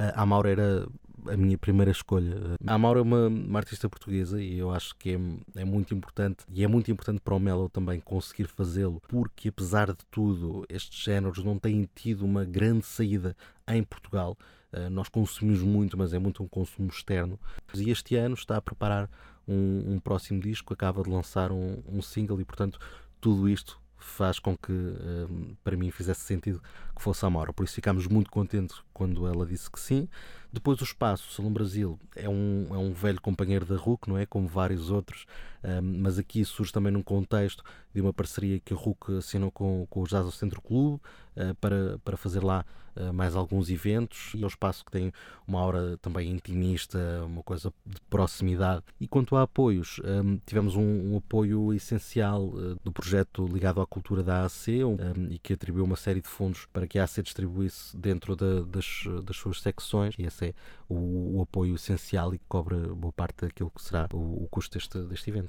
A Amaura era a minha primeira escolha. A Amaura é uma artista portuguesa e eu acho que é muito importante, e é muito importante para o Melo também conseguir fazê-lo, porque apesar de tudo estes géneros não têm tido uma grande saída em Portugal. Nós consumimos muito, mas é muito um consumo externo. E este ano está a preparar um próximo disco, acaba de lançar um single e, portanto, tudo isto faz com que, para mim, fizesse sentido que fosse a Amaura. Por isso ficámos muito contentes quando ela disse que sim. Depois o Espaço, o Salão Brasil, é um velho companheiro da RUC, não é? Como vários outros, mas aqui surge também num contexto de uma parceria que a RUC assinou com o Jazz ao Centro Clube, para fazer lá mais alguns eventos, e é um espaço que tem uma aura também intimista, uma coisa de proximidade. E quanto a apoios, tivemos um apoio essencial do projeto ligado à cultura da AAC, e que atribuiu uma série de fundos para que a AAC distribuísse dentro das suas secções, e esse é o apoio essencial e que cobre boa parte daquilo que será o custo deste evento.